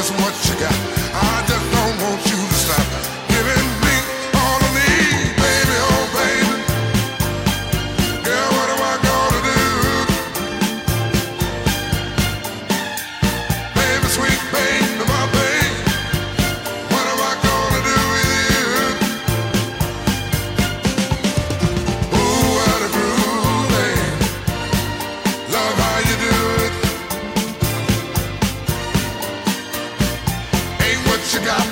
just what you got. I just don't want you to stop giving me all I need, baby, oh baby. Girl, what am I gonna do? Baby, sweet baby, my baby, what am I gonna do with you? Ooh, what a groove, babe. Love how you do it. Ain't what you got.